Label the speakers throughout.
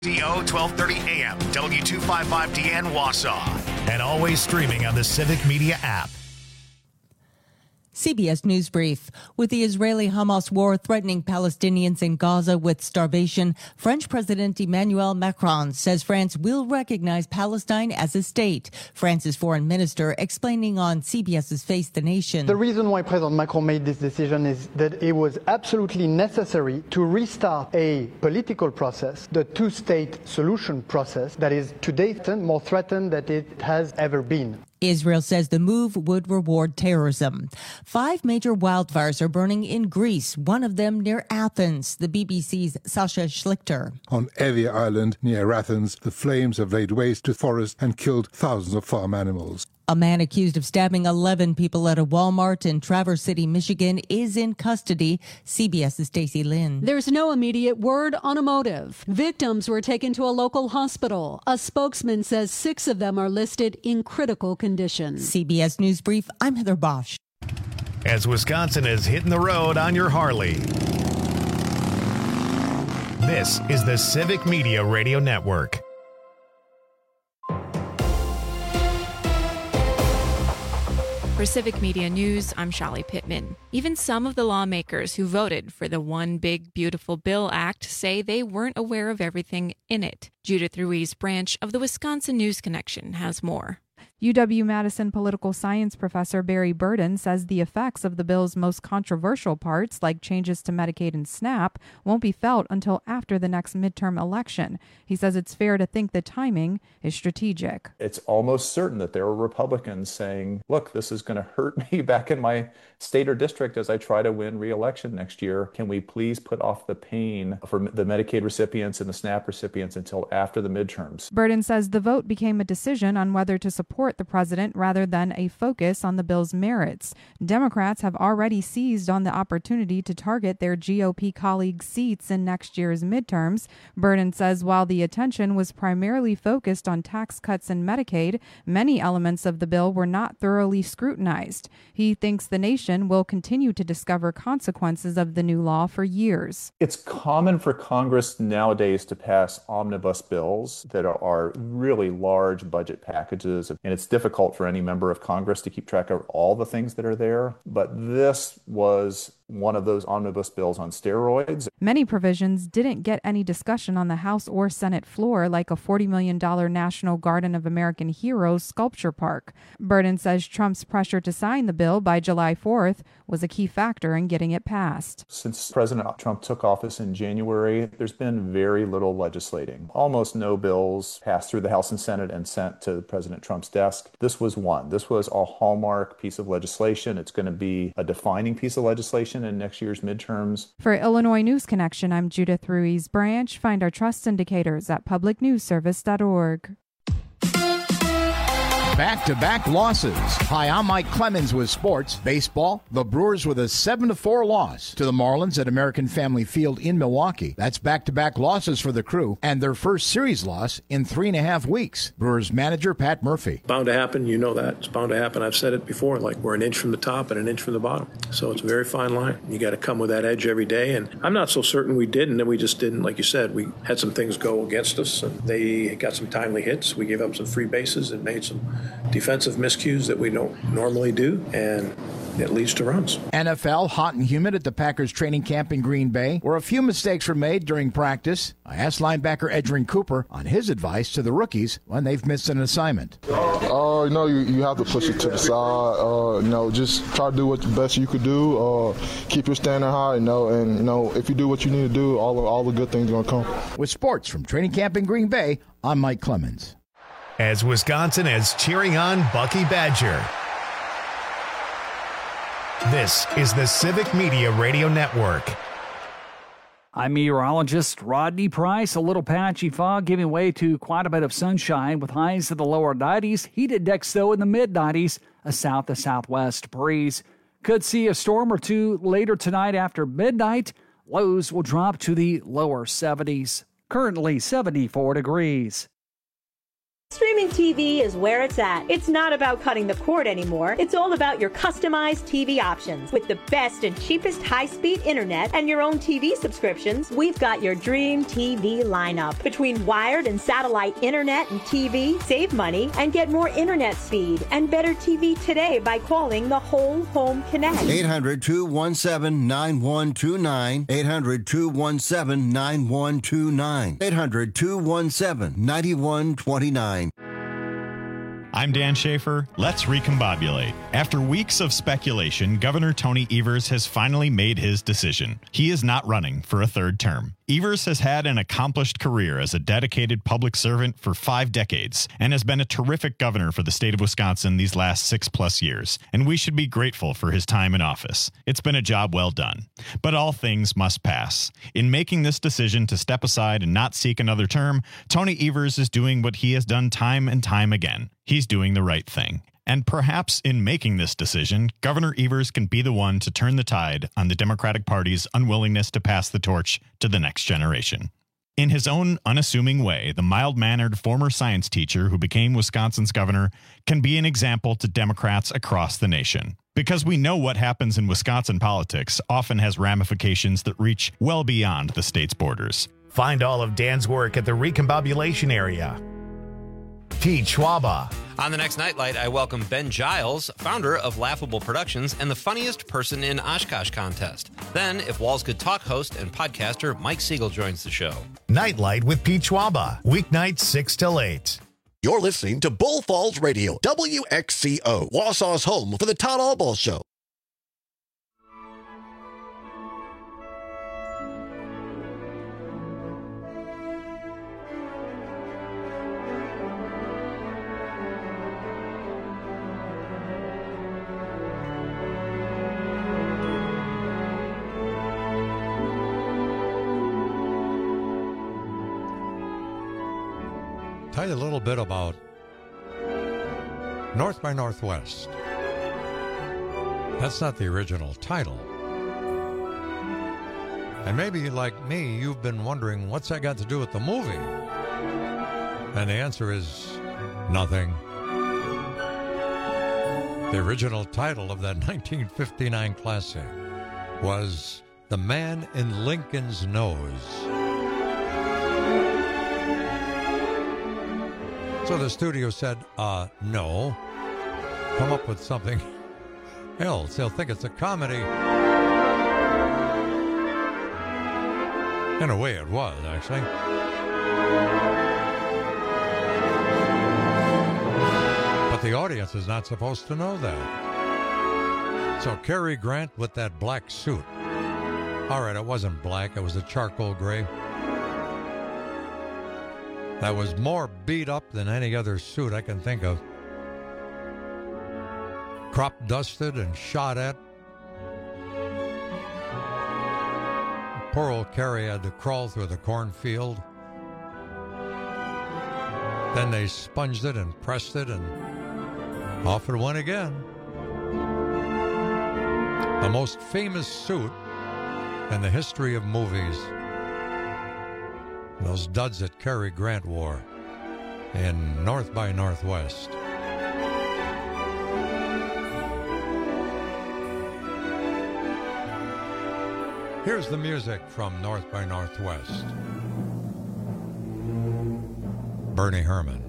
Speaker 1: DO 1230 AM, W255DN Wausau, and always streaming on the Civic Media app.
Speaker 2: CBS News Brief. With the Israeli-Hamas war threatening Palestinians in Gaza with starvation, French President Emmanuel Macron says France will recognize Palestine as a state. France's foreign minister explaining on CBS's Face the Nation.
Speaker 3: The reason why President Macron made this decision is that it was absolutely necessary to restart a political process, the two-state solution process that is today more threatened than it has ever been.
Speaker 2: Israel says the move would reward terrorism. 5 major wildfires are burning in Greece, one of them near Athens. The BBC's Sasha Schlichter.
Speaker 4: On Evia Island near Athens, the flames have laid waste to forest and killed thousands of farm animals.
Speaker 2: A man accused of stabbing 11 people at a Walmart in Traverse City, Michigan, is in custody. CBS's Stacey Lynn.
Speaker 5: There's no immediate word on a motive. Victims were taken to a local hospital. A spokesman says 6 of them are listed in critical condition.
Speaker 2: CBS News Brief, I'm Heather Bosch.
Speaker 1: As Wisconsin is hitting the road on your Harley. This is the Civic Media Radio Network.
Speaker 6: For Civic Media News, I'm Shali Pittman. Even some of the lawmakers who voted for the One Big Beautiful Bill Act say they weren't aware of everything in it. Judith Ruiz Branch of the Wisconsin News Connection has more.
Speaker 7: UW-Madison political science professor Barry Burden says the effects of the bill's most controversial parts, like changes to Medicaid and SNAP, won't be felt until after the next midterm election. He says it's fair to think the timing is strategic.
Speaker 8: It's almost certain that there are Republicans saying, look, this is going to hurt me back in my state or district as I try to win re-election next year. Can we please put off the pain for the Medicaid recipients and the SNAP recipients until after the midterms?
Speaker 7: Burden says the vote became a decision on whether to support the president rather than a focus on the bill's merits. Democrats have already seized on the opportunity to target their GOP colleagues' seats in next year's midterms. Burden says while the attention was primarily focused on tax cuts and Medicaid, many elements of the bill were not thoroughly scrutinized. He thinks the nation will continue to discover consequences of the new law for years.
Speaker 8: It's common for Congress nowadays to pass omnibus bills that are really large budget packages, and it's difficult for any member of Congress to keep track of all the things that are there. But this was one of those omnibus bills on steroids.
Speaker 7: Many provisions didn't get any discussion on the House or Senate floor, like a $40 million National Garden of American Heroes sculpture park. Burden says Trump's pressure to sign the bill by July 4th was a key factor in getting it passed.
Speaker 8: Since President Trump took office in January, there's been very little legislating. Almost no bills passed through the House and Senate and sent to President Trump's desk. This was one. This was a hallmark piece of legislation. It's going to be a defining piece of legislation in next year's midterms.
Speaker 7: For Illinois News Connection, I'm Judith Ruiz Branch. Find our trust indicators at publicnewsservice.org.
Speaker 9: Back-to-back losses. Hi, I'm Mike Clemens with sports. Baseball, the Brewers with a 7-4 loss to the Marlins at American Family Field in Milwaukee. That's back-to-back losses for the Crew and their first series loss in 3.5 weeks. Brewers manager Pat Murphy.
Speaker 10: Bound to happen. You know that. It's bound to happen. I've said it before, like we're an inch from the top and an inch from the bottom. So it's a very fine line. You got to come with that edge every day. And I'm not so certain we didn't, and we just didn't. Like you said, we had some things go against us, and they got some timely hits. We gave up some free bases and made some defensive miscues that we don't normally do, and it leads to runs.
Speaker 9: NFL, hot and humid at the Packers training camp in Green Bay, where a few mistakes were made during practice. I asked linebacker Edgerrin Cooper on his advice to the rookies when they've missed an assignment.
Speaker 11: You have to push it to the side. Just try to do what the best you could do. Keep your standard high, and if you do what you need to do, all the good things are going to come.
Speaker 9: With sports from training camp in Green Bay, I'm Mike Clemens.
Speaker 1: As Wisconsin is cheering on Bucky Badger. This is the Civic Media Radio Network.
Speaker 12: I'm meteorologist Rodney Price. A little patchy fog giving way to quite a bit of sunshine with highs in the lower 90s. Heat index, though, in the mid-90s. A south to southwest breeze. Could see a storm or two later tonight after midnight. Lows will drop to the lower 70s. Currently 74 degrees.
Speaker 13: Streaming Streaming TV is where it's at. It's not about cutting the cord anymore. It's all about your customized TV options. With the best and cheapest high-speed internet and your own TV subscriptions, we've got your dream TV lineup. Between wired and satellite internet and TV, save money and get more internet speed and better TV today by calling the Whole Home Connect.
Speaker 14: 800-217-9129. 800-217-9129. 800-217-9129.
Speaker 15: I'm Dan Schaefer. Let's recombobulate. After weeks of speculation, Governor Tony Evers has finally made his decision. He is not running for a third term. Evers has had an accomplished career as a dedicated public servant for 5 decades and has been a terrific governor for the state of Wisconsin these last 6+ years, and we should be grateful for his time in office. It's been a job well done. But all things must pass. In making this decision to step aside and not seek another term, Tony Evers is doing what he has done time and time again. He's doing the right thing. And perhaps in making this decision, Governor Evers can be the one to turn the tide on the Democratic Party's unwillingness to pass the torch to the next generation. In his own unassuming way, the mild-mannered former science teacher who became Wisconsin's governor can be an example to Democrats across the nation. Because we know what happens in Wisconsin politics often has ramifications that reach well beyond the state's borders.
Speaker 1: Find all of Dan's work at the Recombobulation Area. Pete Schwaba.
Speaker 16: On the next Nightlight, I welcome Ben Giles, founder of Laughable Productions and the funniest person in Oshkosh contest. Then, If Walls Could Talk host and podcaster Mike Siegel joins the show.
Speaker 1: Nightlight with Pete Schwaba, weeknights 6 till 8.
Speaker 17: You're listening to Bull Falls Radio, WXCO, Wausau's home for the Todd Albaugh Show.
Speaker 18: Tell you a little bit about North by Northwest. That's not the original title. And maybe, like me, you've been wondering, what's that got to do with the movie? And the answer is nothing. The original title of that 1959 classic was The Man in Lincoln's Nose. So the studio said, no, come up with something else. They'll think it's a comedy. In a way it was, actually. But the audience is not supposed to know that. So Cary Grant with that black suit. All right, it wasn't black, it was a charcoal gray. That was more beat up than any other suit I can think of. Crop dusted and shot at. Poor old Cary had to crawl through the cornfield. Then they sponged it and pressed it, and off it went again. The most famous suit in the history of movies. Those duds that Cary Grant wore in North by Northwest. Here's the music from North by Northwest. Bernie Herman.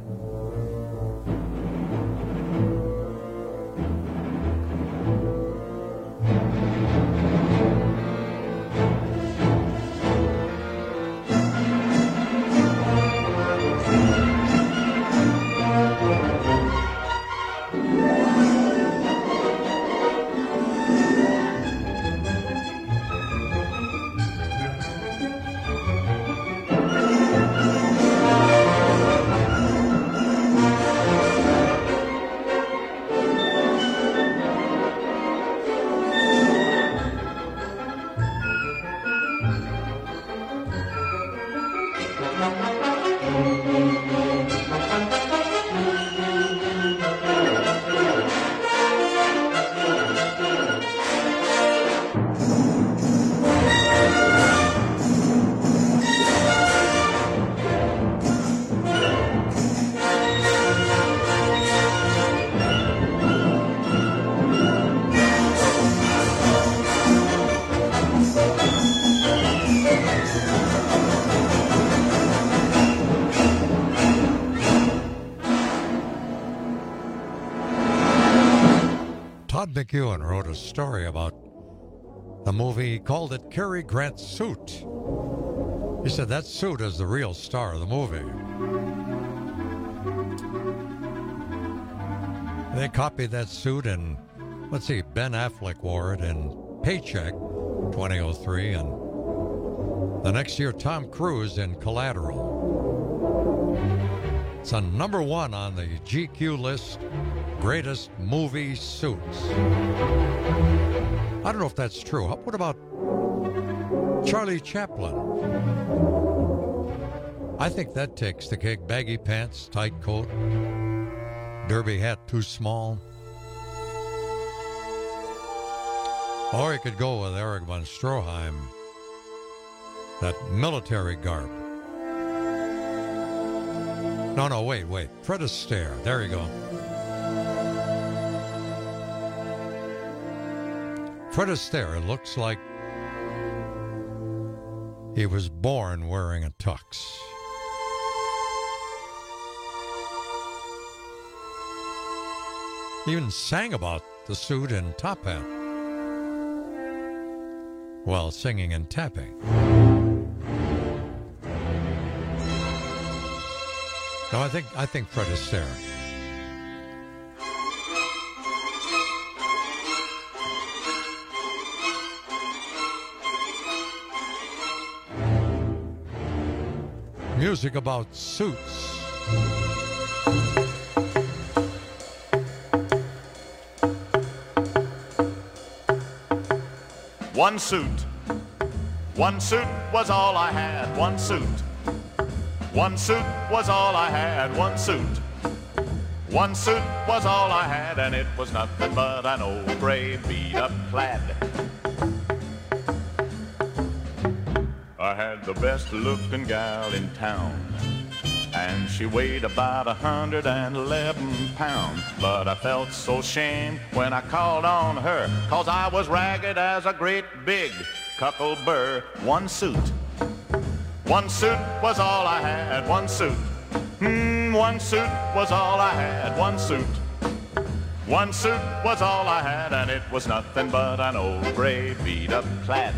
Speaker 18: Todd McEwen wrote a story about the movie. He called it Cary Grant's Suit. He said that suit is the real star of the movie. They copied that suit, and let's see, Ben Affleck wore it in Paycheck 2003, and the next year Tom Cruise in Collateral. It's a number 1 on the GQ list, greatest movie suits. I don't know if that's true. What about Charlie Chaplin? I think that takes the cake. Baggy pants, tight coat, derby hat too small. Or you could go with Erich von Stroheim, that military garb. No, wait. Fred Astaire. There you go. Fred Astaire looks like he was born wearing a tux. He even sang about the suit and top hat while singing and tapping. No, I think Fred Astaire. Music about suits.
Speaker 19: One suit. One suit was all I had. One suit. One suit was all I had. One suit. One suit was all I had, and it was nothing but an old gray beat-up plaid. I had the best-looking gal in town, and she weighed about 111 pounds. But I felt so ashamed when I called on her, 'cause I was ragged as a great big cucklebur. One suit. One suit was all I had. One suit. One suit was all I had. One suit. One suit was all I had, and it was nothing but an old gray beat-up plaid.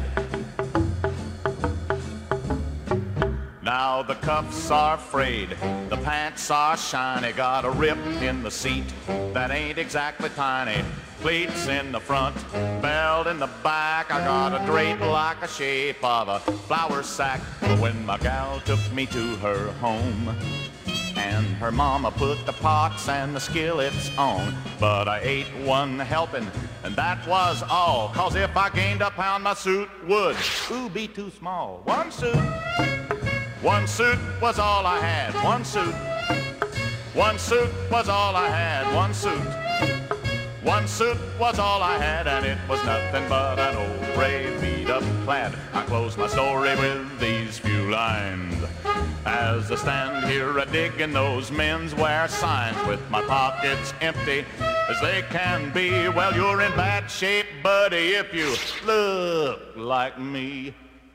Speaker 19: Now the cuffs are frayed, the pants are shiny, got a rip in the seat that ain't exactly tiny. Pleats in the front, belt in the back, I got a drape like the shape of a flour sack. But when my gal took me to her home, and her mama put the pots and the skillets on, but I ate one helping, and that was all, 'cause if I gained a pound, my suit would, be too small. One suit. One suit was all I had. One suit. One suit was all I had. One suit. One suit was all I had, and it was nothing but an old gray beat-up plaid. I close my story with these few lines. As I stand here a-digging, those men's wear signs with my pockets empty as they can be. Well, you're in bad shape, buddy, if you look like me.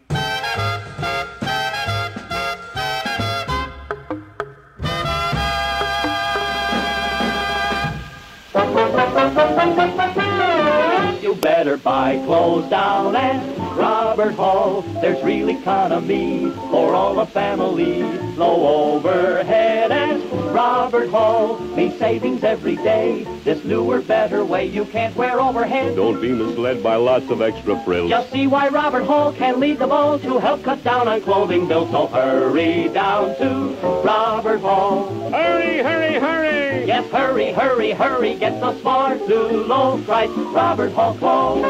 Speaker 20: You better buy clothes down at Robert Hall. There's real economy for all the family. Low overhead at Robert Hall means savings every day. This newer, better way you can't wear overhead.
Speaker 21: Don't be misled by lots of extra frills.
Speaker 20: Just see why Robert Hall can lead the ball to help cut down on clothing bills. So hurry down to Robert Hall.
Speaker 21: Hurry, hurry, hurry!
Speaker 20: Yes, hurry, hurry, hurry. Get the smart new low price Robert Hall clothes.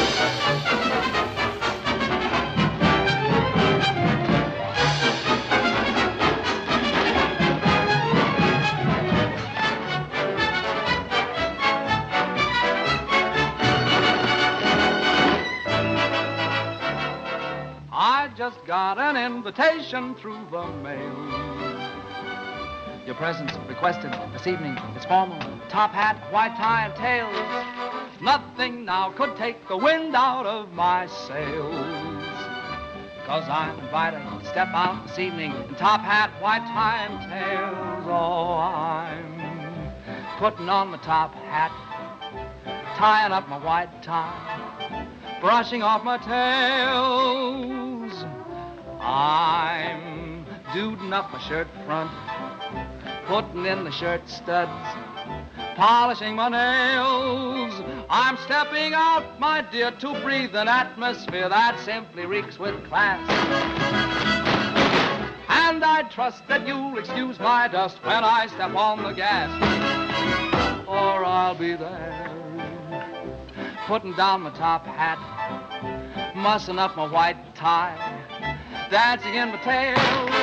Speaker 22: I just got an invitation through the mail. Your presence requested this evening. It's formal. Top hat, white tie, and tails. Nothing now could take the wind out of my sails. 'Cause I'm invited to step out this evening in top hat, white tie, and tails. Oh, I'm putting on the top hat, tying up my white tie, brushing off my tails. I'm duding up my shirt front, putting in the shirt studs, polishing my nails. I'm stepping out, my dear, to breathe an atmosphere that simply reeks with class. And I trust that you'll excuse my dust when I step on the gas, or I'll be there, putting down my top hat, mussing up my white tie, dancing in my tail.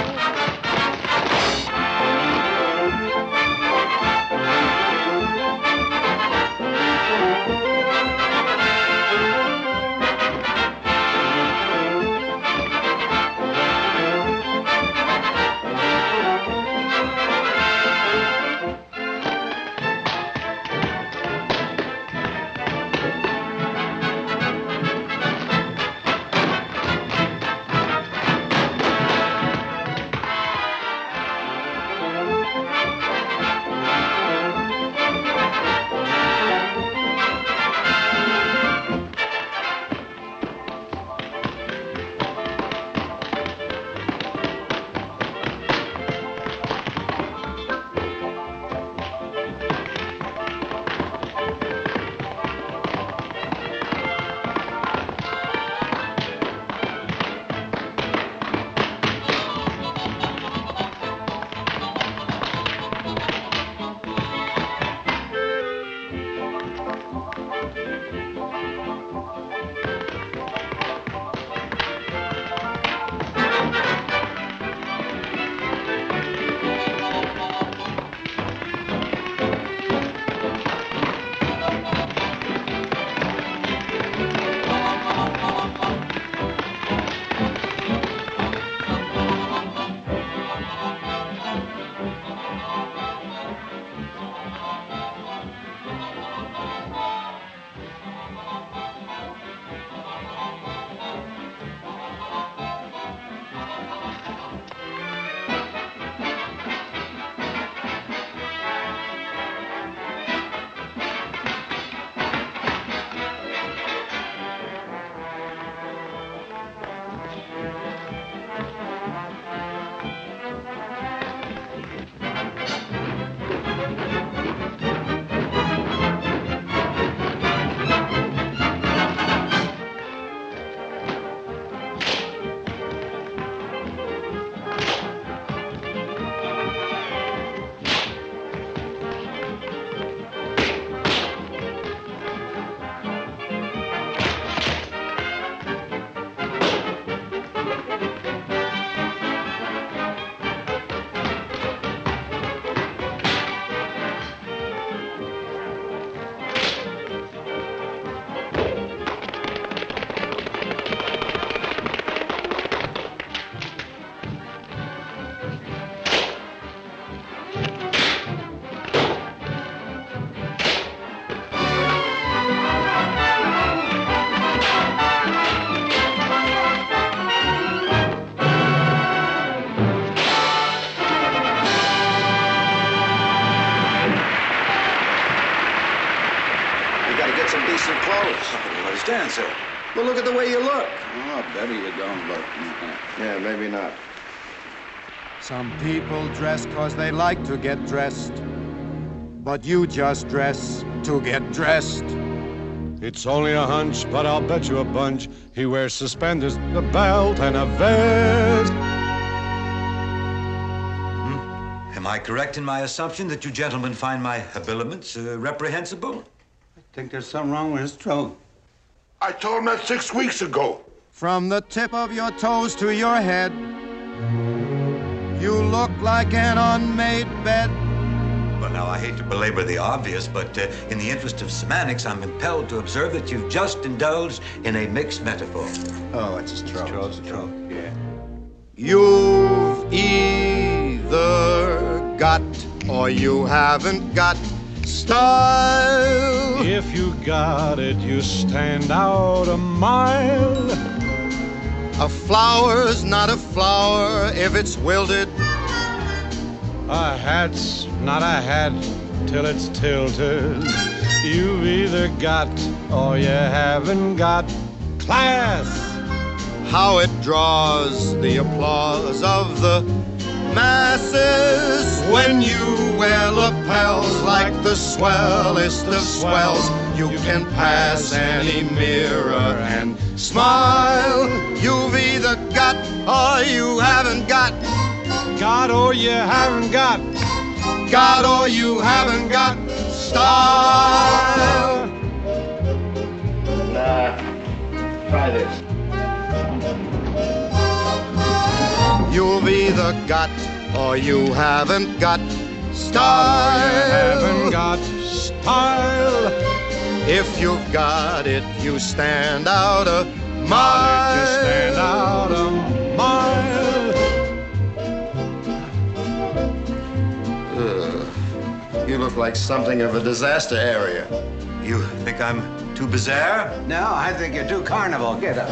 Speaker 3: Understand, sir? Well, look at the way you look. Oh, better you don't look. Yeah, maybe not.
Speaker 4: Some people dress 'cause they like to get dressed. But you just dress to get dressed.
Speaker 23: It's only a hunch, but I'll bet you a bunch he wears suspenders, a belt, and a vest.
Speaker 3: Am I correct in my assumption that you gentlemen find my habiliments reprehensible?
Speaker 4: I think there's something wrong with his throat.
Speaker 24: I told him that 6 weeks ago.
Speaker 4: From the tip of your toes to your head, you look like an unmade bed.
Speaker 3: Well, now, I hate to belabor the obvious, but in the interest of semantics, I'm impelled to observe that you've just indulged in a mixed metaphor.
Speaker 4: Oh, it's a stroke.
Speaker 3: It's a stroke, yeah.
Speaker 4: You've either got or you haven't got style.
Speaker 23: If you got it, you stand out a mile.
Speaker 4: A flower's not a flower if it's wilted.
Speaker 23: A hat's not a hat till it's tilted. You've either got or you haven't got class.
Speaker 4: How it draws the applause of the masses when you wear lapels like the swellest of swells. You can pass any mirror and smile. You've either got or you haven't got.
Speaker 23: Got or you haven't got.
Speaker 4: Got or you haven't got style.
Speaker 2: Try this.
Speaker 4: You've either got or you haven't got style.
Speaker 23: You haven't got style.
Speaker 4: If you've got it, you stand out a mile.
Speaker 23: You stand out a mile.
Speaker 4: You look like something of a disaster area.
Speaker 3: You think I'm too bizarre?
Speaker 2: No, I think you're too carnival. Get up.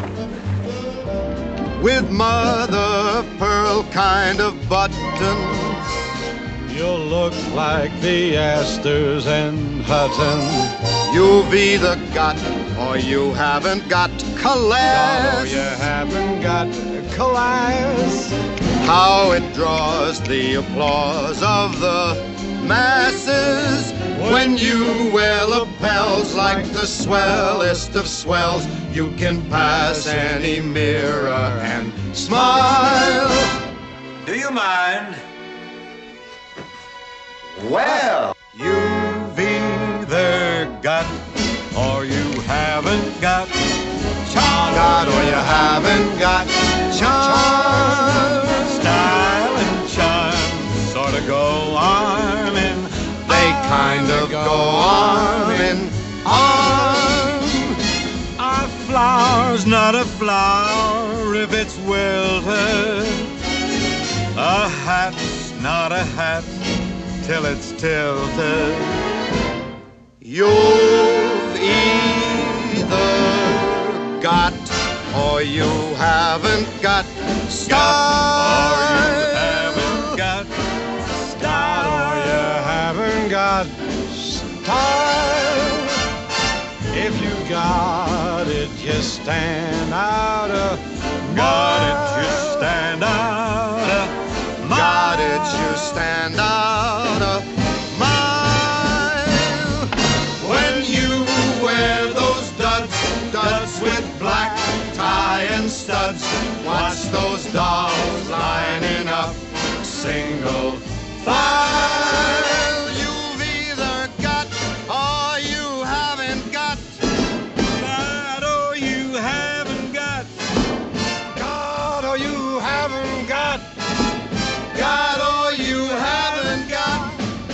Speaker 4: With mother of pearl kind of buttons.
Speaker 23: You'll look like the Astors and Hutton.
Speaker 4: You've either got or you haven't got class.
Speaker 23: Got or you haven't got class.
Speaker 4: How it draws the applause of the masses when you wear lapels like the swellest of swells. You can pass any mirror and smile.
Speaker 3: Do you mind?
Speaker 4: Well,
Speaker 23: you've either got or you haven't got charm.
Speaker 4: Got or you haven't got charm.
Speaker 23: Style and charm sort of go arm in.
Speaker 4: They kind of go arm in arm.
Speaker 23: A flower's not a flower if it's wilted. A hat's not a hat till it's tilted.
Speaker 4: You've either got or you haven't got style.
Speaker 23: Or you haven't got style. Or you haven't got style. If you got it, you stand out a got it, you stand out a
Speaker 4: got it, you stand out a mile. When you wear those duds with black tie and studs, watch those dolls lining up single file. You've either got or you haven't got.
Speaker 23: got or you haven't got. Got or you haven't got.
Speaker 4: Got or you haven't got.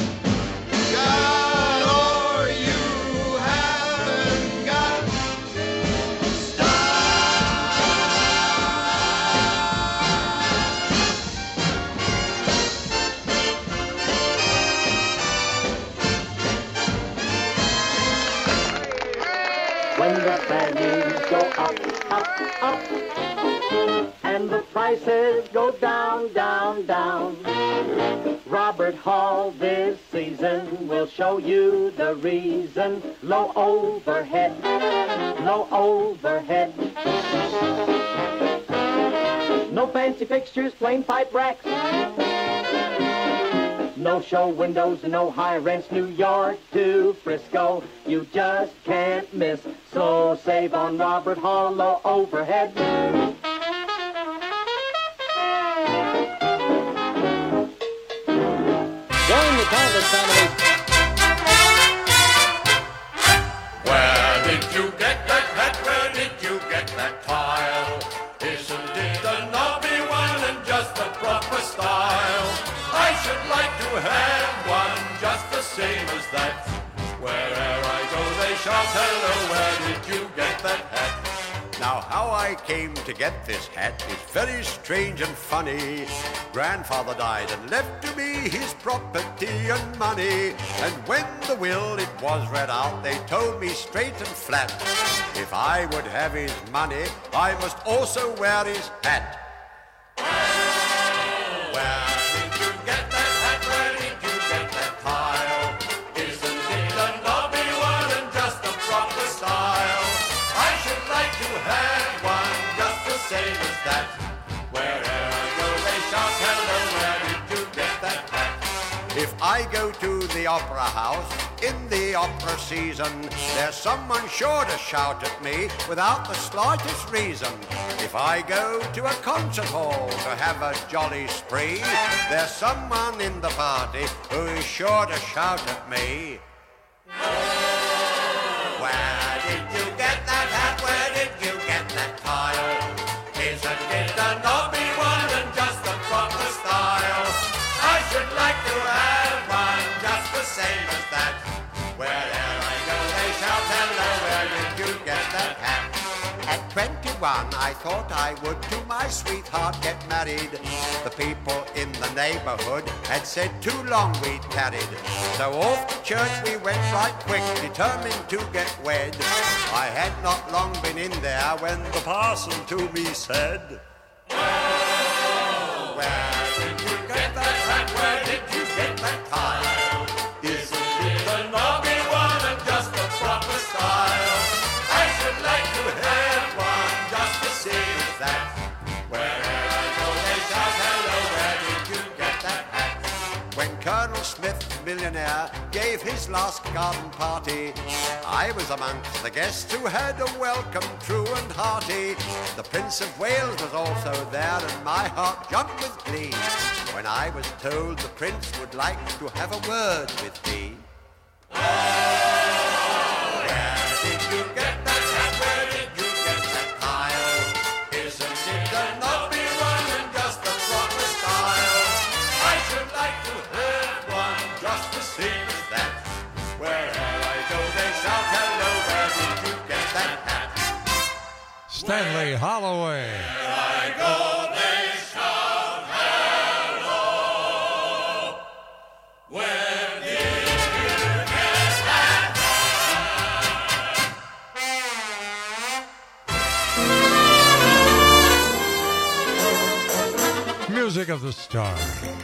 Speaker 4: Got or you haven't got.
Speaker 20: When the values go up, up, up, and the prices go down, down, down, Robert Hall this season will show you the reason. Low overhead, low overhead. No fancy fixtures, plain pipe racks. No show windows, no high rents, New York to Frisco, you just can't miss. So save on Robert Hall, low overhead. Join the Thomas family.
Speaker 19: Where did you get that hat? Where did you get that tile? Isn't it a knobby one and just the proper style? I should like to have one just the same as that. Wherever I go they shout, hello, where did you get that hat?
Speaker 5: Now, how I came to get this hat is very strange and funny. Grandfather died and left to me his property and money. And when the will it was read out, they told me straight and flat, if I would have his money, I must also wear his hat.
Speaker 19: Where did you get that
Speaker 5: If I go to the opera house in the opera season, there's someone sure to shout at me without the slightest reason. If I go to a concert hall to have a jolly spree, there's someone in the party who is sure to shout at me. Where did you get that hat? Where did you get that tile? Isn't it a nobby one and just the proper style? I should like to have one just the same as that. Wherever I go they shout hello, where did you get that hat? At 21 I thought I would to my sweetheart get married. The people in the neighborhood had said too long we'd tarried. So off to church we went right quick, determined to get wed. I had not long been in there when the parson to me said, oh, where did you get that hat? Where did you get that tile? Isn't it a nobby one and just the proper style? I should like to have one just the same as that. Wherever I go they shout hello, where did you get that hat? When Colonel Smith, millionaire, gave his last garden party, I was amongst the guests who had a welcome true and hearty. The Prince of Wales was also there and my heart jumped with glee when I was told the Prince would like to have a word with me. Oh, where did you get that hat? Where did you get that tile? Isn't it a nobby one and just the proper style? I should like to have one just the same as that. Wherever I go they shout hello, where did you get that hat?
Speaker 18: Stanley Holloway.
Speaker 5: Where I go they shout hello, where did you get that
Speaker 18: hat? Music of the Star.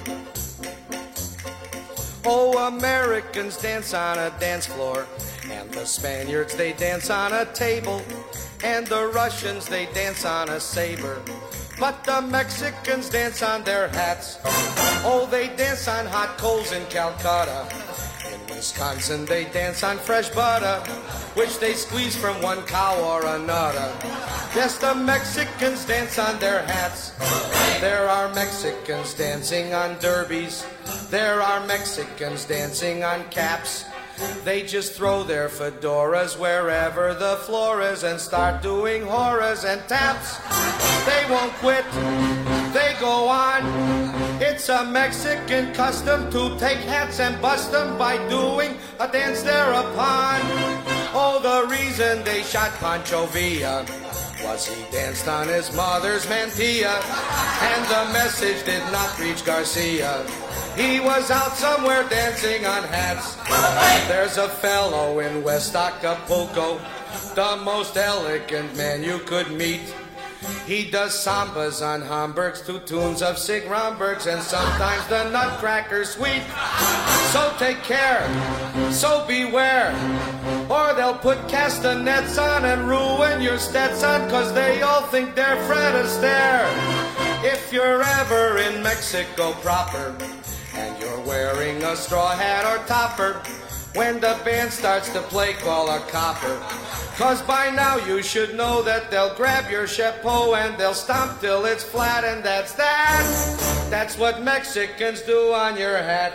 Speaker 6: Oh, Americans dance on a dance floor, and the Spaniards, they dance on a table, and the Russians, they dance on a saber, but the Mexicans dance on their hats. Oh, they dance on hot coals in Calcutta. In Wisconsin, they dance on fresh butter, which they squeeze from one cow or another. Yes, the Mexicans dance on their hats. There are Mexicans dancing on derbies. There are Mexicans dancing on caps. They just throw their fedoras wherever the floor is and start doing horas and taps. They won't quit, they go on. It's a Mexican custom to take hats and bust them by doing a dance thereupon. Oh, the reason they shot Pancho Villa was he danced on his mother's mantilla, and the message did not reach Garcia. He was out somewhere dancing on hats. There's a fellow in West Acapulco, the most elegant man you could meet. He does sambas on Hamburgs to tunes of Sig Rombergs and sometimes the Nutcracker Suite. So take care, so beware, or they'll put castanets on and ruin your Stetson, 'cause they all think they're Fred Astaire. If you're ever in Mexico proper and you're wearing a straw hat or topper, when the band starts to play, call a copper, 'cause by now you should know that they'll grab your chapeau and they'll stomp till it's flat, and that's that. That's what Mexicans do on your hat.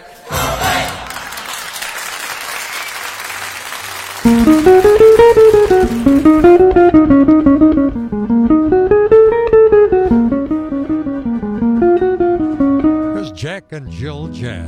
Speaker 18: Here's Jack and Jill Jazz.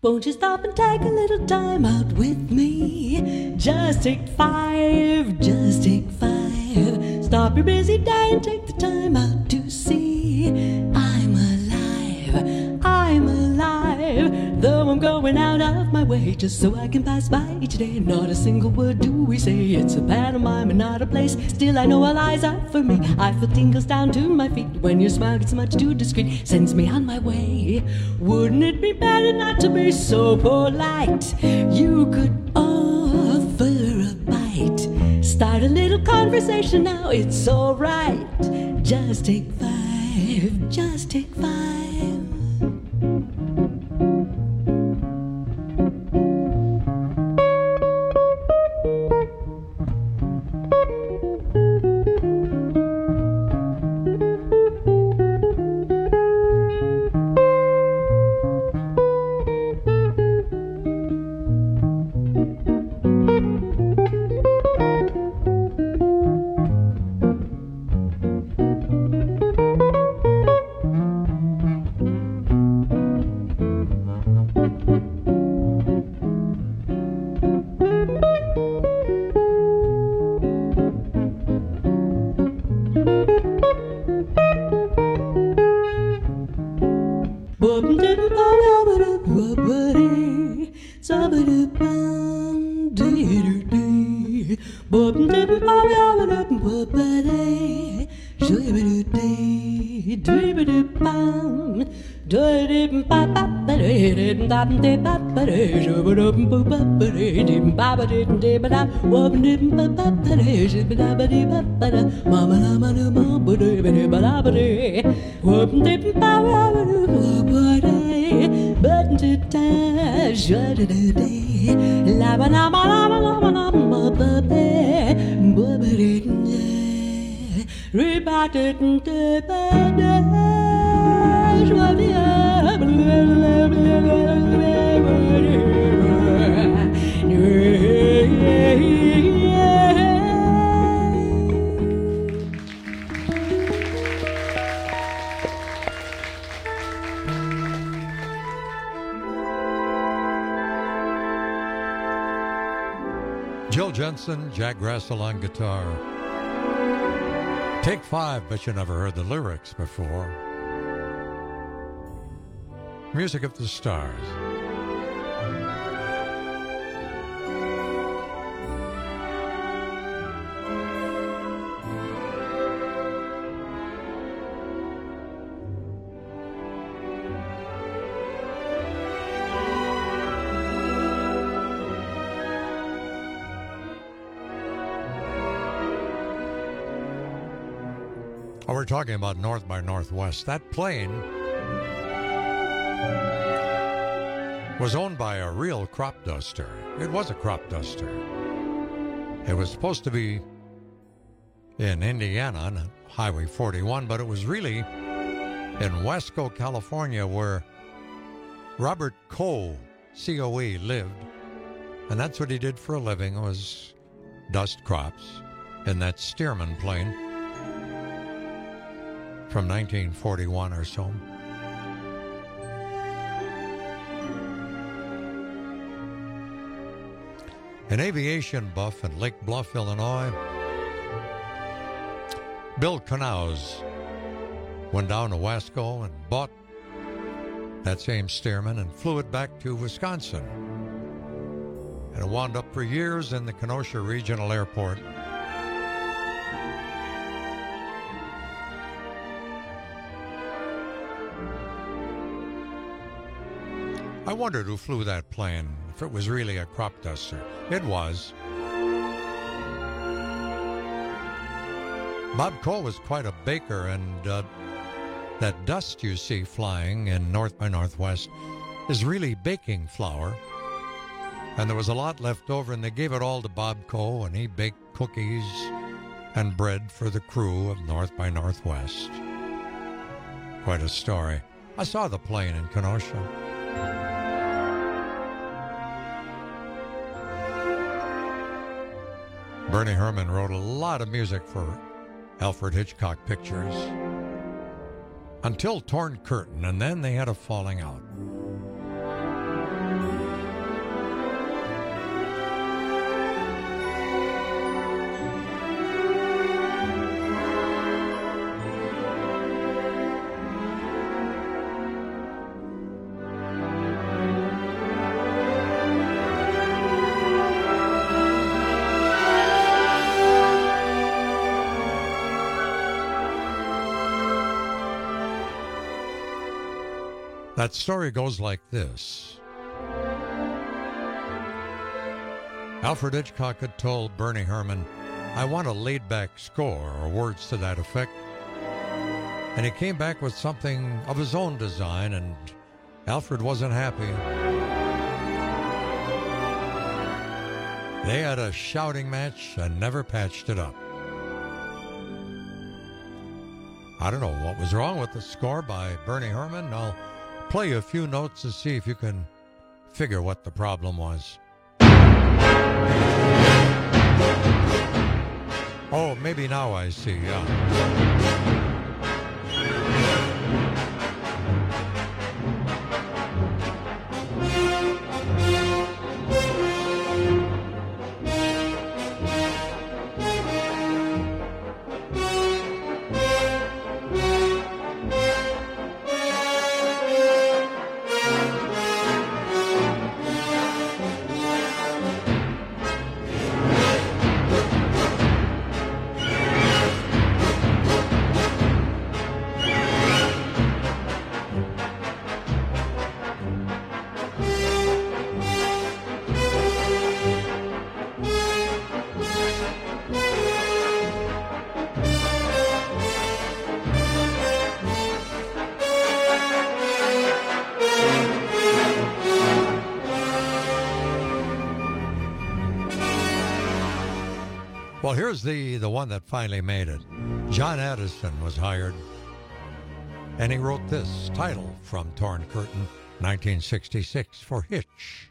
Speaker 7: Won't you stop and take a little time out with me? Just take 5, just take 5. Stop your busy day and take the time out to see I'm alive, I'm alive. Though I'm going out of my way just so I can pass by each day. Not a single word do we say. It's a pantomime and not a place. Still I know all eyes out for me. I feel tingles down to my feet when your smile gets much too discreet. Sends me on my way. Wouldn't it be better not to be so polite? You could offer a bite. Start a little conversation now, it's alright. Just take 5, just take 5.
Speaker 18: Jill Jensen, Jack Grassel on guitar. Take 5, but you never heard the lyrics before. Music of the Stars. We're talking about North by Northwest. That plane was owned by a real crop duster. It was a crop duster. It was supposed to be in Indiana on Highway 41, but it was really in Wasco, California, where Robert Coe, C-O-E, lived. And that's what he did for a living, was dust crops in that Stearman plane. From 1941 or so. An aviation buff in Lake Bluff, Illinois, Bill Knaus went down to Wasco and bought that same Stearman and flew it back to Wisconsin. And it wound up for years in the Kenosha Regional Airport. I wondered who flew that plane, if it was really a crop duster. It was. Bob Coe was quite a baker, and that dust you see flying in North by Northwest is really baking flour. And there was a lot left over, and they gave it all to Bob Coe, and he baked cookies and bread for the crew of North by Northwest. Quite a story. I saw the plane in Kenosha. Bernie Herman wrote a lot of music for Alfred Hitchcock Pictures until Torn Curtain, and then they had a falling out. That story goes like this. Alfred Hitchcock had told Bernie Herrmann, "I want a laid-back score," or words to that effect. And he came back with something of his own design, and Alfred wasn't happy. They had a shouting match and never patched it up. I don't know what was wrong with the score by Bernie Herrmann. I'll play you a few notes to see if you can figure what the problem was. Oh, maybe now I see, yeah. Well, here's the one that finally made it. John Addison was hired, and he wrote this title from Torn Curtain, 1966, for Hitch.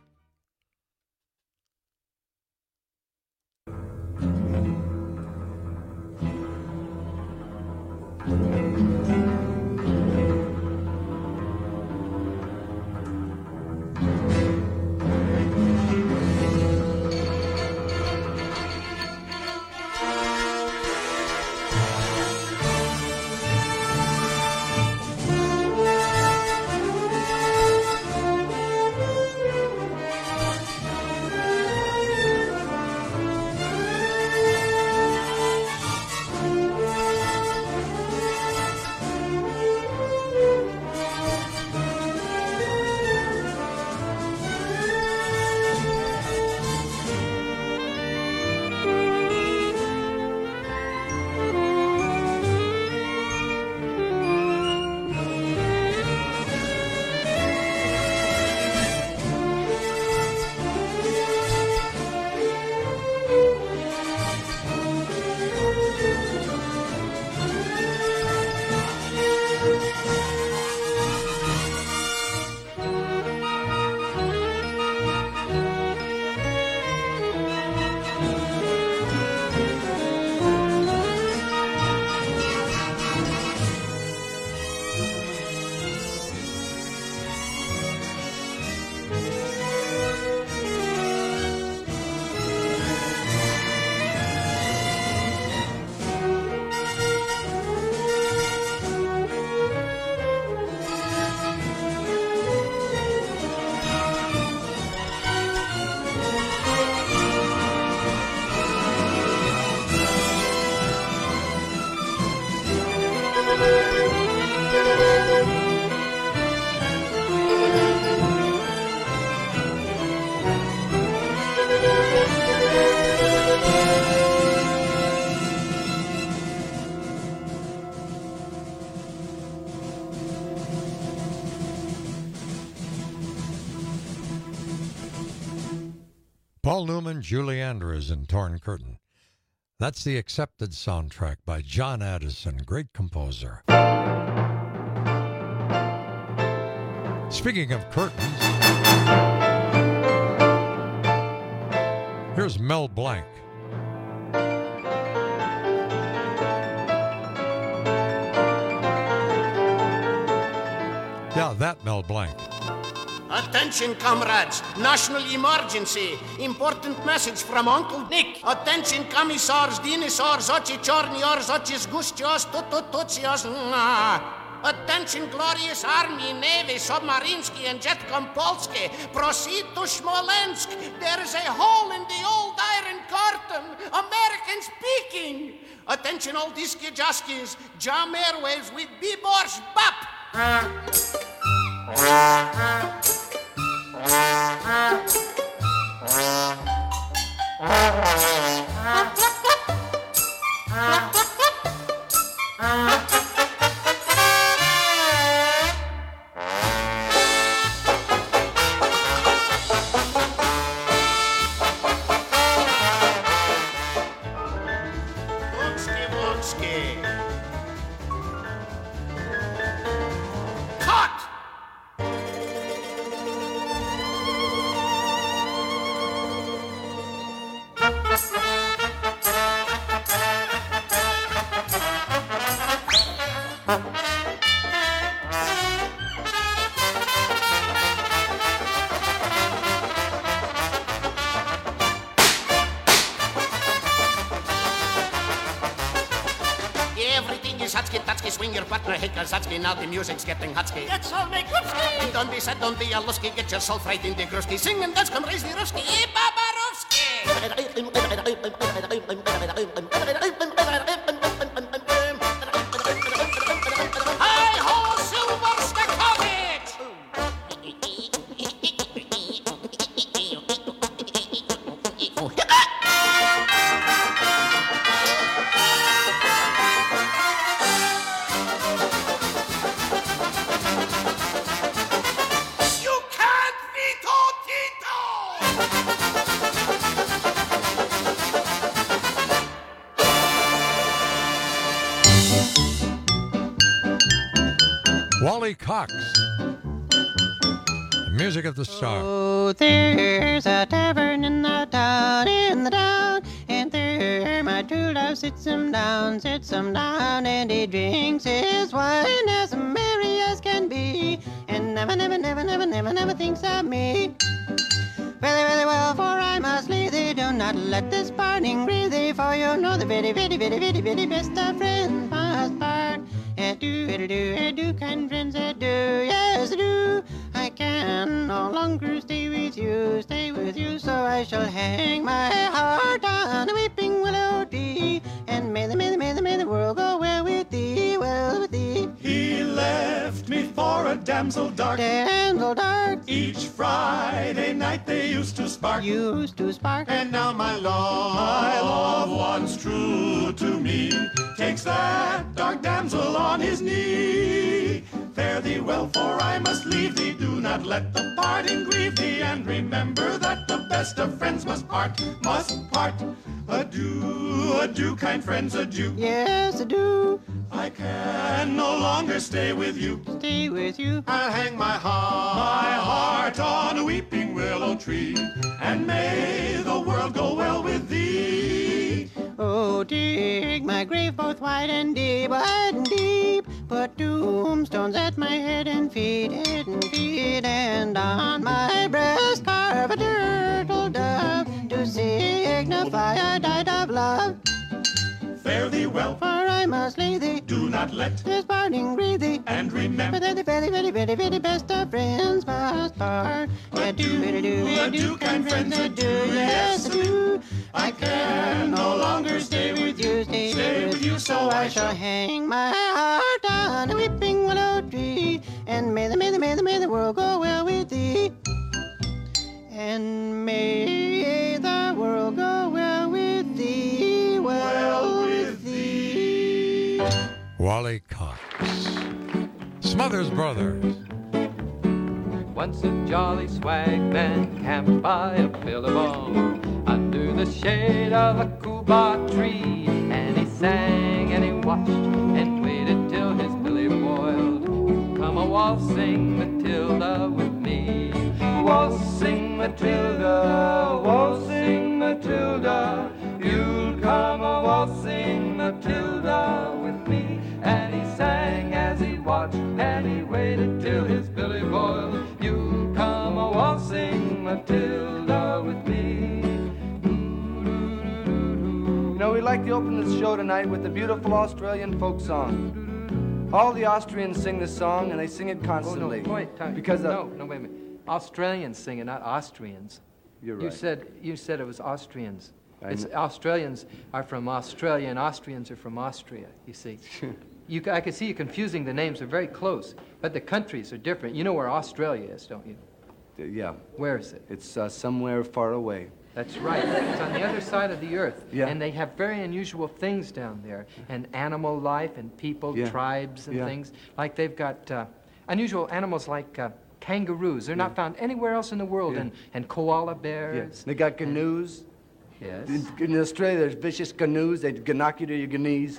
Speaker 18: Paul Newman, Julie Andrews, and Torn Curtain. That's the accepted soundtrack by John Addison, great composer. Speaking of curtains, here's Mel Blanc. Yeah, that Mel Blanc.
Speaker 8: Attention, comrades. National emergency. Important message from Uncle Nick. Attention, commissars, dinosaurs, oci chorniors, ocis gustios, tutututsios. Attention, glorious army, navy, submarinsky, and Jetcom Polsky. Proceed to Smolensk. There is a hole in the old iron curtain. American speaking. Attention, all Disky Jaskis. Jam Airwaves with B-Bors Bap. Swing your partner, hey, Kazatsky, now the music's getting hotsky.
Speaker 9: Let's all make Rufsky.
Speaker 8: Don't be sad, don't be a lusky, get yourself right in the grusky. Sing and dance, come raise the Rufsky. Hey, Hi-ho, Silver Stakhovich!
Speaker 18: Wally Cox. The music of the star.
Speaker 10: Oh, there's a tavern in the town, and there my true love sits him down, and he drinks his wine as merry as can be, and never thinks of me. Very, very well, for I must leave thee. Do not let this parting grieve thee, for you know the very, very, very, very, very best of friends must part. Adieu, kind friends, adieu, yes, adieu. I can no longer stay with you, so I shall hang my heart on a weeping willow tree, and may the world go well with thee,
Speaker 11: He left me for a damsel dark, each Friday night they used to spark,
Speaker 10: and
Speaker 11: now my love once true to me, takes that dark damsel on his knee. Fare thee well, for I must leave thee. Do not let the parting grieve thee, and remember that the best of friends must part. Adieu, kind friends, adieu.
Speaker 10: Yes, adieu.
Speaker 11: I can no longer stay with you. I'll hang my heart on a weeping willow tree, and may the world go well with thee.
Speaker 10: Oh, dig my grave both wide and deep, put tombstones at my head and feet, and on my breast carve a turtle dove, to signify I died of love.
Speaker 11: Fare thee well,
Speaker 10: for I must leave thee.
Speaker 11: Do not let
Speaker 10: this parting grieve thee,
Speaker 11: and remember
Speaker 10: that the very, very, very, very best of friends must part. Adieu, kind friends, adieu, yes, adieu.
Speaker 11: I can no longer stay with you,
Speaker 10: so I shall hang my heart on a weeping willow tree, and may the world go well with thee, and may the world go well with thee,
Speaker 18: Wally Cox. Smothers Brothers.
Speaker 12: Once a jolly swag man camped by a billabong under the shade of a coolbark tree, and he sang and he watched and waited till his billy boiled. Come a waltzing Matilda with me, waltzing Matilda, waltzing Matilda. You'll come a waltzing Matilda with me. And he sang as he watched, and he waited till his billy boiled. You come a waltzing Matilda with me.
Speaker 25: You know, we'd like to open this show tonight with a beautiful Australian folk song. All the Austrians sing this song, and they sing it constantly.
Speaker 12: Oh, no, wait, time.
Speaker 25: Because
Speaker 12: no, wait a minute. Australians sing it, not Austrians.
Speaker 25: You're right.
Speaker 12: You said it was Austrians. It's Australians are from Australia, and Austrians are from Austria, you see.
Speaker 22: I could see you confusing the names. They're very close, but the countries are different. You know where Australia is, don't you?
Speaker 25: Yeah.
Speaker 22: Where is it?
Speaker 25: It's somewhere far away.
Speaker 22: That's right. It's on the other side of the earth.
Speaker 25: Yeah.
Speaker 22: And they have very unusual things down there, and animal life and people, tribes and things. Like they've got unusual animals like kangaroos. They're not found anywhere else in the world, and koala bears.
Speaker 25: They got canoes.
Speaker 22: Yes.
Speaker 25: In Australia, there's vicious canoes. They can knock you to your knees.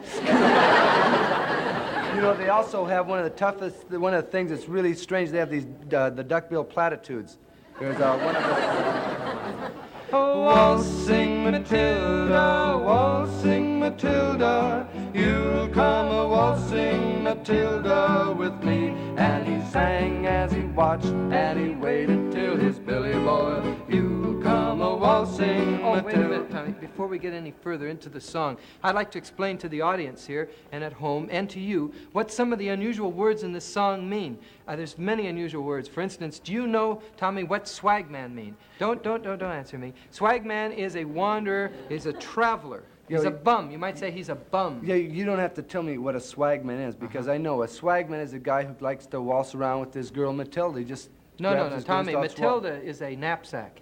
Speaker 25: You know, they also have one of the things that's really strange. They have these the duckbill platitudes. There's one of the. Waltzing Matilda, waltzing Matilda, you'll come a waltzing Matilda with me. And he sang as he watched, and he waited till his Billy boy. You'll come a waltzing Matilda.
Speaker 22: Wait a minute, Tommy. Before we get any further into the song, I'd like to explain to the audience here and at home and to you what some of the unusual words in this song mean. There's many unusual words. For instance, do you know, Tommy, what swagman mean? Don't answer me. Swagman is a wanderer, is a traveler. He's a bum. You might say he's a bum.
Speaker 25: Yeah, you don't have to tell me what a swagman is, because I know. A swagman is a guy who likes to waltz around with his girl Matilda. He just
Speaker 22: No, Tommy, Matilda is a knapsack.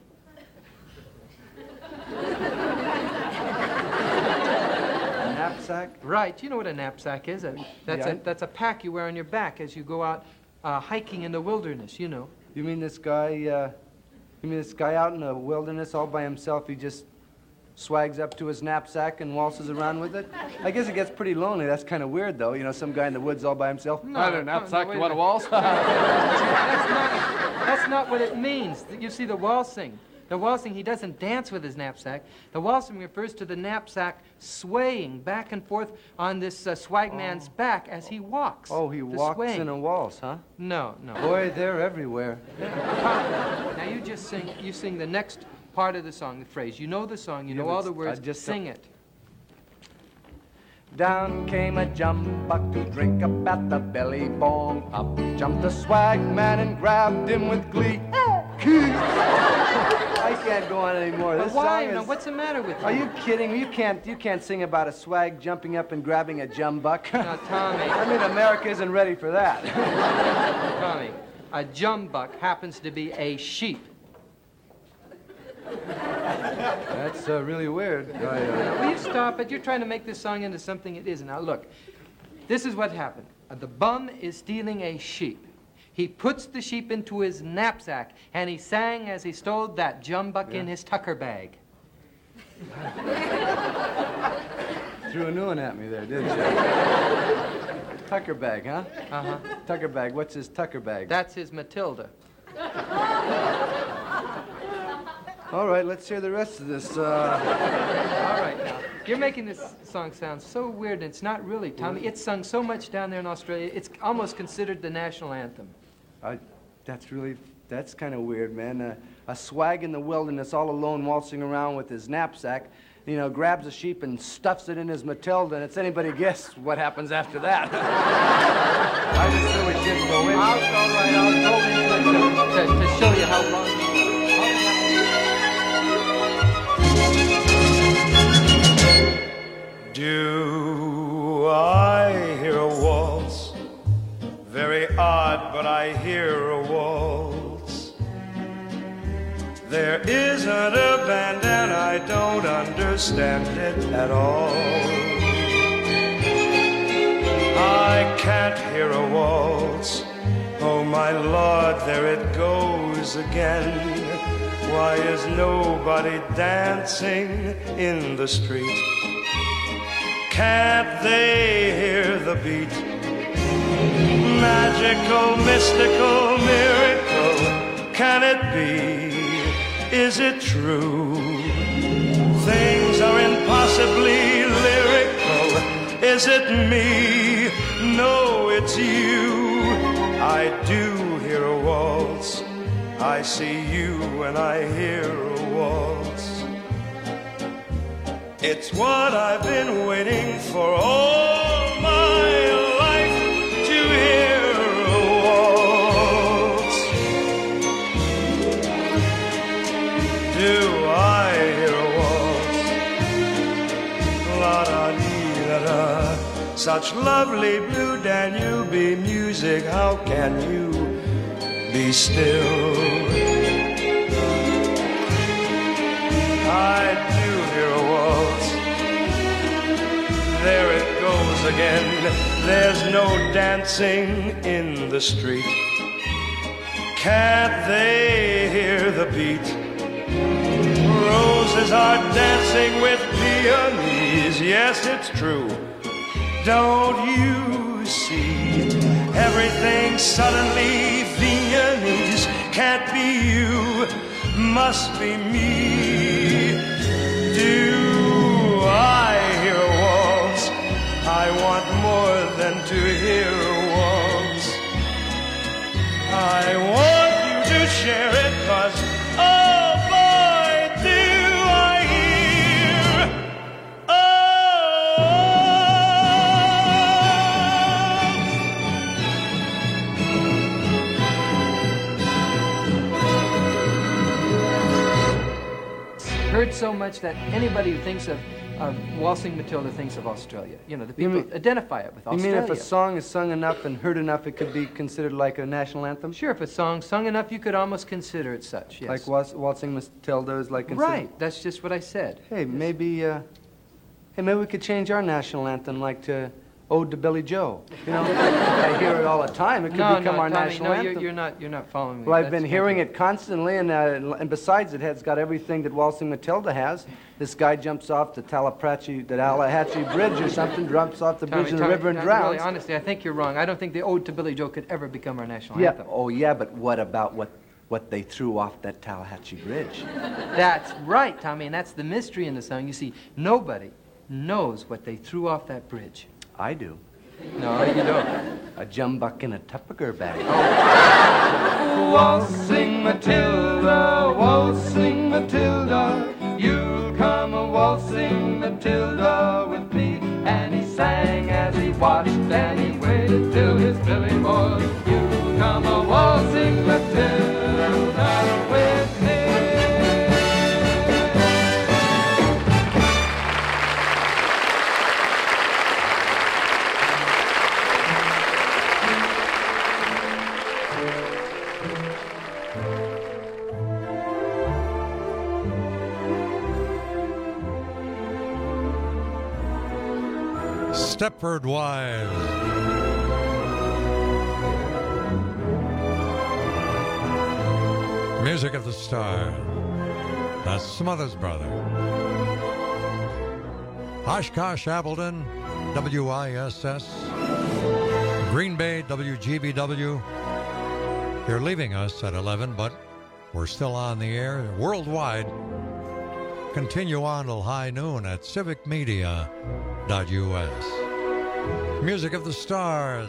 Speaker 25: Knapsack?
Speaker 22: Right. You know what a knapsack is. That's a pack you wear on your back as you go out hiking in the wilderness, you know.
Speaker 25: You mean this guy out in the wilderness all by himself, he just swags up to his knapsack and waltzes around with it? I guess it gets pretty lonely. That's kind of weird, though. You know, some guy in the woods all by himself.
Speaker 22: No,
Speaker 25: I have a knapsack.
Speaker 22: no,
Speaker 25: You want to waltz?
Speaker 22: That's not what it means. You see, the waltzing, he doesn't dance with his knapsack. The waltzing refers to the knapsack swaying back and forth on this swagman's back as he walks.
Speaker 25: Oh, he walks in a waltz, huh?
Speaker 22: No.
Speaker 25: Boy, they're everywhere.
Speaker 22: Now you just sing the next part of the song, the phrase. You know the song, you know all the words, just sing it.
Speaker 25: Down came a jumbuck to drink up at the belly bong. Up jumped the swagman and grabbed him with glee. I can't go on anymore.
Speaker 22: But
Speaker 25: This
Speaker 22: why?
Speaker 25: song is...
Speaker 22: What's the matter with you?
Speaker 25: Are you kidding me? You can't sing about a swag jumping up and grabbing a jumbuck.
Speaker 22: Now, Tommy.
Speaker 25: I mean, America isn't ready for that.
Speaker 22: Tommy, a jumbuck happens to be a sheep.
Speaker 25: That's really weird.
Speaker 22: Will you stop it? You're trying to make this song into something it isn't. Now, look, this is what happened. The bum is stealing a sheep. He puts the sheep into his knapsack, and he sang as he stowed that jumbuck in his tucker bag.
Speaker 25: Threw a new one at me there, didn't you? Tucker bag, huh?
Speaker 22: Uh-huh.
Speaker 25: Tucker bag. What's his tucker bag?
Speaker 22: That's his Matilda.
Speaker 25: All right, let's hear the rest of this.
Speaker 22: All right, now, you're making this song sound so weird, and it's not really, Tommy. It's sung so much down there in Australia, it's almost considered the national anthem.
Speaker 25: That's kind of weird, man. A swag in the wilderness, all alone, waltzing around with his knapsack, you know, grabs a sheep and stuffs it in his Matilda, and it's anybody's guess what happens after that. I just knew we shouldn't go in.
Speaker 22: All right, I'll go into it to show you how long.
Speaker 11: Do I hear a waltz? Very odd, but I hear a waltz. There isn't a band and I don't understand it at all. I can't hear a waltz. Oh my Lord, there it goes again. Why is nobody dancing in the street? Can't they hear the beat? Magical, mystical, miracle, can it be? Is it true? Things are impossibly lyrical. Is it me? No, it's you. I do hear a waltz. I see you when I hear a waltz. It's what I've been waiting for all my life, to hear a waltz. Do I hear a waltz? La da dee da da,
Speaker 6: such lovely blue Danube music, how can you be still? I do hear a waltz. There it goes again. There's no dancing in the street. Can't they hear the beat? Roses are dancing with peonies. Yes, it's true. Don't you see? Everything suddenly Viennese. Can't be you, must be me. Do I hear a waltz? I want more than to hear a waltz. I want you to share it, 'cause oh boy, do I hear
Speaker 22: Heard so much that anybody who thinks of Waltzing Matilda thinks of Australia. You know, the people identify it with Australia.
Speaker 25: You mean if a song is sung enough and heard enough, it could be considered like a national anthem?
Speaker 22: Sure, if a song's sung enough, you could almost consider it such, yes.
Speaker 25: Like Waltzing Matilda is like considered...
Speaker 22: Right, that's just what I said.
Speaker 25: Hey, maybe we could change our national anthem like to Ode to Billy Joe. You know, I hear it all the time. It could become our
Speaker 22: Tommy,
Speaker 25: national anthem.
Speaker 22: You're not following me.
Speaker 25: Well, I've been hearing it constantly, and besides, it's got everything that Waltzing Matilda has. This guy jumps off the Tallahatchie Bridge or something, jumps off the bridge in the river and drowns.
Speaker 22: Really, honestly, I think you're wrong. I don't think the Ode to Billy Joe could ever become our national anthem.
Speaker 25: Oh, yeah, but what about what they threw off that Tallahatchie Bridge?
Speaker 22: That's right, Tommy, and that's the mystery in the song. You see, nobody knows what they threw off that bridge.
Speaker 25: I do.
Speaker 22: No, you don't.
Speaker 25: A jumbuck in a Tupperware bag.
Speaker 22: Waltzing Matilda, you'll come a waltzing Matilda with me. And he sang as he watched and he waited till his Billy boy. You'll come a waltzing Matilda with me.
Speaker 18: Stepford Wives. Music of the Stars. That's Smothers Brother. Oshkosh, Appleton, WISS. Green Bay, WGBW. You're leaving us at 11, but we're still on the air worldwide. Continue on till high noon at civicmedia.us. Music of the Stars.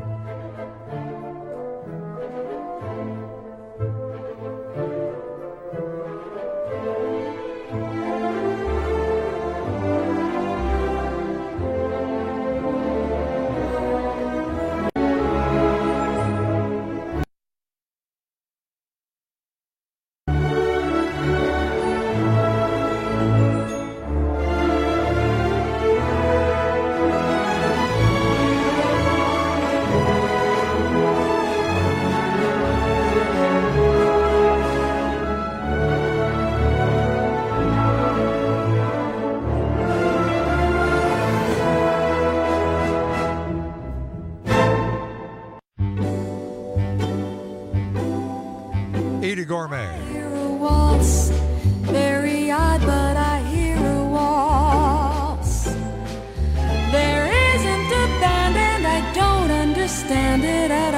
Speaker 18: Gourmet.
Speaker 9: I hear a waltz, very odd, but I hear a waltz. There isn't a band and I don't understand it at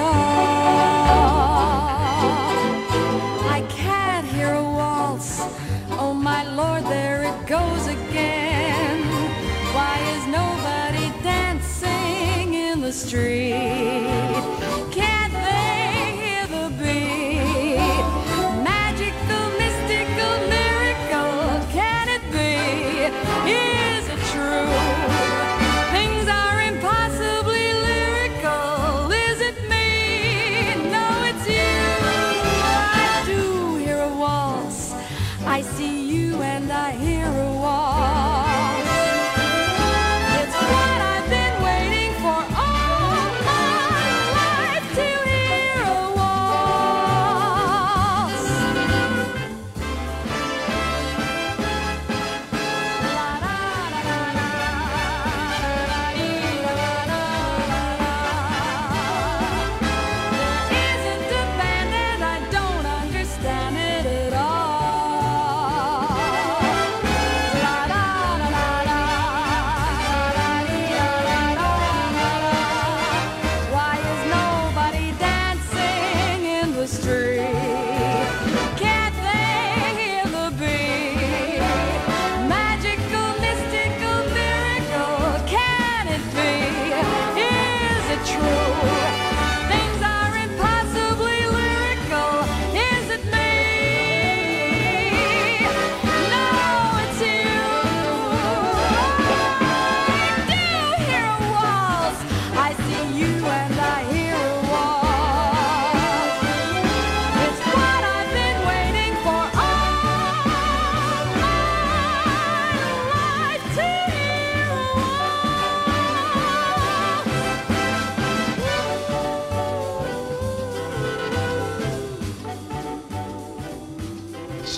Speaker 9: all. I can't hear a waltz, oh my Lord, there it goes again. Why is nobody dancing in the street? Can't they hear the beat? Is it true? Things are impossibly lyrical. Is it me? No, it's you. I do hear a waltz. I see you and I hear a waltz. It's what I've been waiting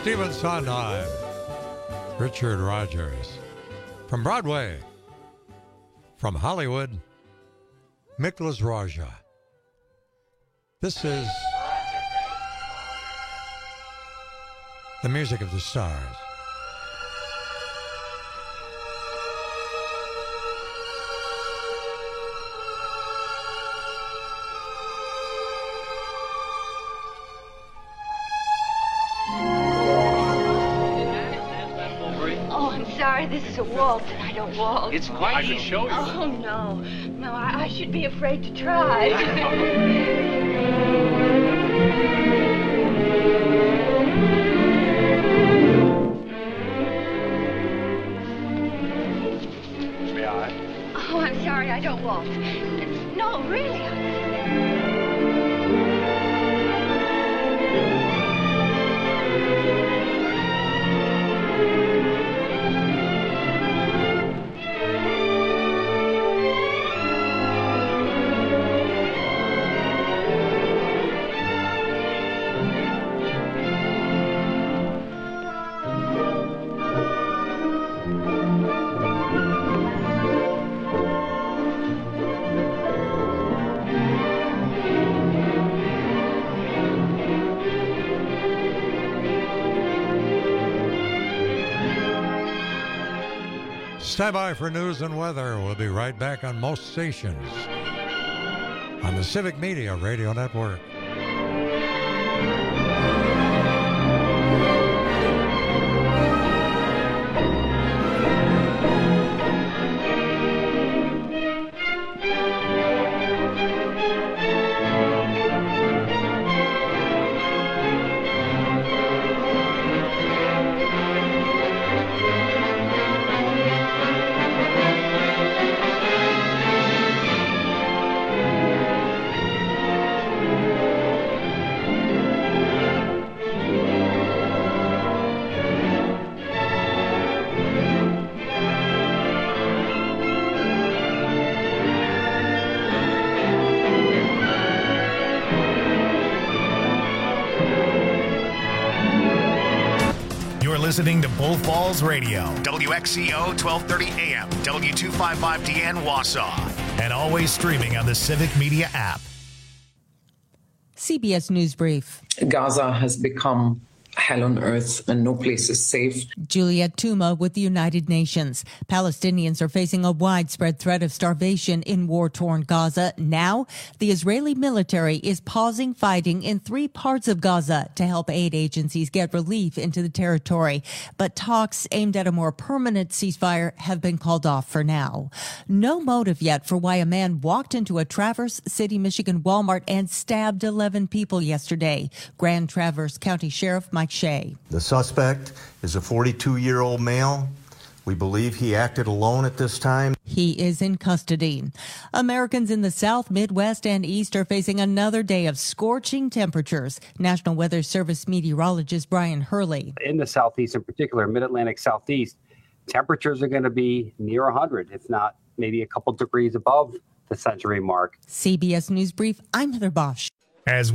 Speaker 18: Stephen Sondheim, Richard Rogers. From Broadway, from Hollywood, Miklos Rozsa. This is the music of the stars.
Speaker 1: Sorry, this is a waltz, and I don't waltz.
Speaker 13: It's quite easy. I can show you.
Speaker 1: Oh, no. No, I should be afraid to try.
Speaker 13: May I?
Speaker 1: Oh, I'm sorry, I don't waltz. No, really.
Speaker 18: Stand by for news and weather. We'll be right back on most stations on the Civic Media Radio Network.
Speaker 14: Listening to Bull Falls Radio, WXCO 1230 AM, W255DN Wausau, and always streaming on the Civic Media app.
Speaker 15: CBS News Brief.
Speaker 16: Gaza has become hell on earth and no place is safe.
Speaker 15: Juliet Touma with the United Nations. Palestinians are facing a widespread threat of starvation in war-torn Gaza. Now, the Israeli military is pausing fighting in 3 parts of Gaza to help aid agencies get relief into the territory. But talks aimed at a more permanent ceasefire have been called off for now. No motive yet for why a man walked into a Traverse City, Michigan Walmart and stabbed 11 people yesterday. Grand Traverse County Sheriff Mike Shea.
Speaker 26: The suspect is a 42-year-old male. We believe he acted alone at this time.
Speaker 15: He is in custody. Americans in the South, Midwest, and East are facing another day of scorching temperatures. National Weather Service meteorologist Brian Hurley.
Speaker 27: In the Southeast, in particular, Mid-Atlantic Southeast, temperatures are going to be near 100, if not maybe a couple degrees above the century mark.
Speaker 15: CBS News Brief, I'm Heather Bosch.
Speaker 14: As